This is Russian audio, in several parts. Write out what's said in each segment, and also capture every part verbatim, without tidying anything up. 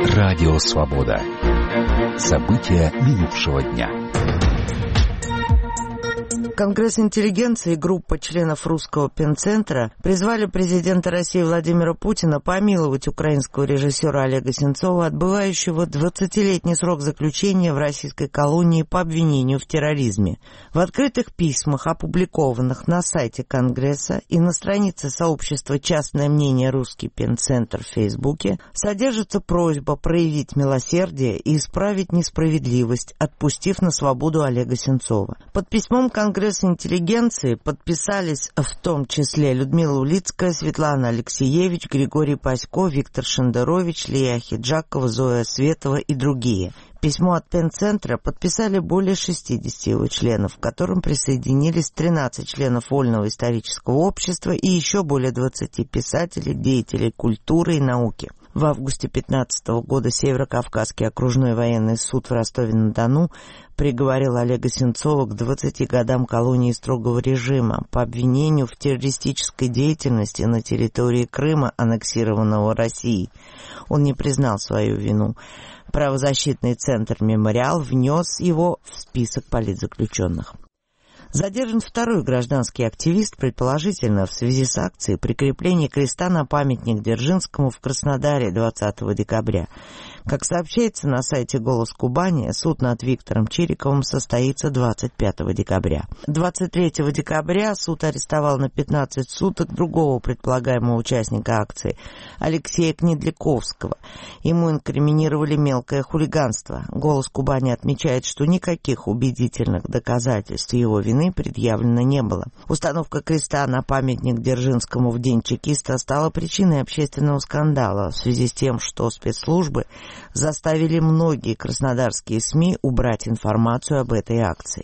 Радио Свобода. События минувшего дня. Конгресс интеллигенции и группа членов Русского пенцентра призвали президента России Владимира Путина помиловать украинского режиссера Олега Сенцова, отбывающего двадцатилетний срок заключения в российской колонии по обвинению в терроризме. В открытых письмах, опубликованных на сайте Конгресса и на странице сообщества «Частное мнение Русский пенцентр» в Фейсбуке, содержится просьба проявить милосердие и исправить несправедливость, отпустив на свободу Олега Сенцова. Под письмом Конгресс интеллигенции подписались в том числе Людмила Улицкая, Светлана Алексеевич, Григорий Пасько, Виктор Шендерович, Лия Хиджакова, Зоя Светова и другие. Письмо от Пенцентра подписали более шестидесяти его членов, к которым присоединились тринадцать членов Вольного исторического общества и еще более двадцати писателей, деятелей культуры и науки. В августе две тысячи пятнадцатого года Северо-Кавказский окружной военный суд в Ростове-на-Дону приговорил Олега Сенцова к двадцати годам колонии строгого режима по обвинению в террористической деятельности на территории Крыма, аннексированного Россией. Он не признал свою вину. Правозащитный центр «Мемориал» внес его в список политзаключенных. Задержан второй гражданский активист, предположительно в связи с акцией прикрепления креста на памятник Дзержинскому в Краснодаре двадцатого декабря. Как сообщается на сайте «Голос Кубани», суд над Виктором Чириковым состоится двадцать пятого декабря. двадцать третьего декабря суд арестовал на пятнадцать суток другого предполагаемого участника акции, Алексея Кнедляковского. Ему инкриминировали мелкое хулиганство. «Голос Кубани» отмечает, что никаких убедительных доказательств его вины предъявлено не было. Установка креста на памятник Дзержинскому в день чекиста стала причиной общественного скандала в связи с тем, что спецслужбы заставили многие краснодарские СМИ убрать информацию об этой акции.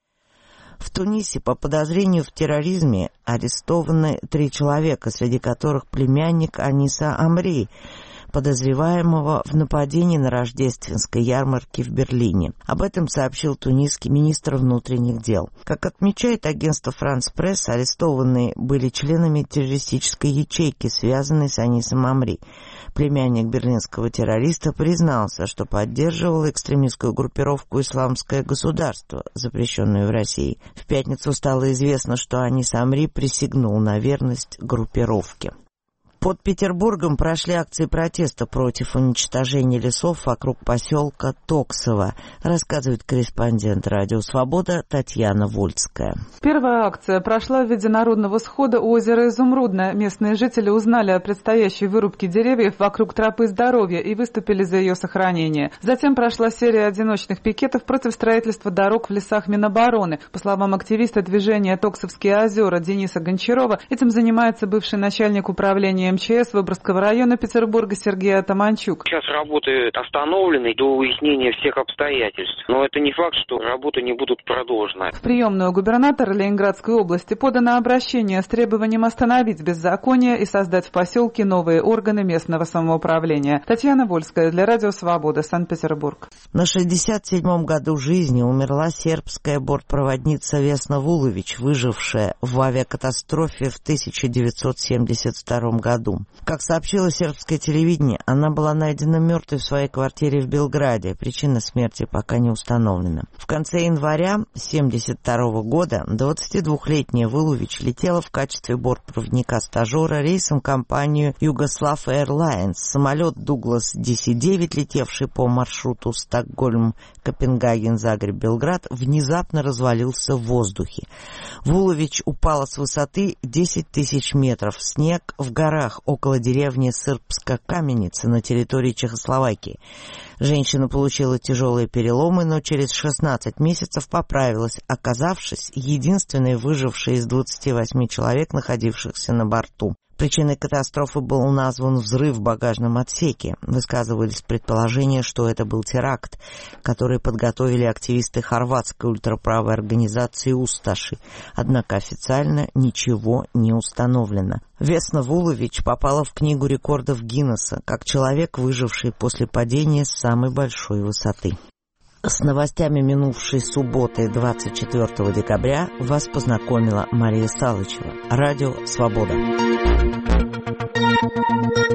В Тунисе по подозрению в терроризме арестованы три человека, среди которых племянник Аниса Амри, подозреваемого в нападении на рождественской ярмарке в Берлине. Об этом сообщил тунисский министр внутренних дел. Как отмечает агентство «Франс Пресс», арестованные были членами террористической ячейки, связанной с Анисом Амри. Племянник берлинского террориста признался, что поддерживал экстремистскую группировку «Исламское государство», запрещенную в России. В пятницу стало известно, что Анис Амри присягнул на верность группировке. Под Петербургом прошли акции протеста против уничтожения лесов вокруг поселка Токсово, рассказывает корреспондент «Радио Свобода» Татьяна Вольская. Первая акция прошла в виде народного схода у озера Изумрудное. Местные жители узнали о предстоящей вырубке деревьев вокруг тропы здоровья и выступили за ее сохранение. Затем прошла серия одиночных пикетов против строительства дорог в лесах Минобороны. По словам активиста движения «Токсовские озера» Дениса Гончарова, этим занимается бывший начальник управления МЧС Выборгского района Петербурга Сергей Атаманчук. Сейчас работы остановлены до выяснения всех обстоятельств. Но это не факт, что работы не будут продолжены. В приемную губернатора Ленинградской области подано обращение с требованием остановить беззаконие и создать в поселке новые органы местного самоуправления. Татьяна Вольская для Радио Свобода, Санкт-Петербург. На шестьдесят седьмом году жизни умерла сербская бортпроводница Весна Вулович, выжившая в авиакатастрофе в тысяча девятьсот семьдесят втором году. Как сообщило сербское телевидение, она была найдена мертвой в своей квартире в Белграде. Причина смерти пока не установлена. В конце января тысяча девятьсот семьдесят второго года двадцатидвухлетняя Вулович летела в качестве бортпроводника-стажера рейсом компании Югослав Airlines. Самолет Дуглас Ди Си девять, летевший по маршруту Стокгольм, Копенгаген, Загреб, Белград, внезапно развалился в воздухе. Вулович упала с высоты десять тысяч метров в снег в горах около деревни Српска-Каменица на территории Чехословакии. Женщина получила тяжелые переломы, но через шестнадцать месяцев поправилась, оказавшись единственной выжившей из двадцати восьми человек, находившихся на борту. Причиной катастрофы был назван взрыв в багажном отсеке. Высказывались предположения, что это был теракт, который подготовили активисты хорватской ультраправой организации «Усташи». Однако официально ничего не установлено. Весна Вулович попала в Книгу рекордов Гиннесса как человек, выживший после падения с самой большой высоты. С новостями минувшей субботы, двадцать четвёртого декабря, вас познакомила Мария Салычева. Радио «Свобода».